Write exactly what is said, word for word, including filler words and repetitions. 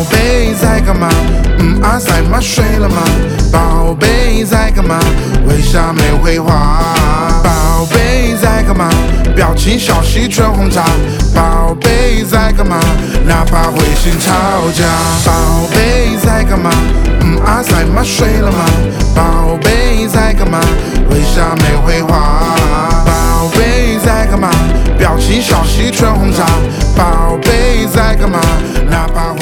贝在干嘛？嗯啊赛马睡了吗？宝贝在干嘛？为啥没回话？宝贝在干嘛？表情小溪春红茶。宝贝在干嘛？哪怕会心吵架。宝贝在干嘛？嗯啊赛马睡了吗？宝贝在干嘛？为啥没回话？宝贝在干嘛？表情小溪春红茶。宝贝在干嘛？哪怕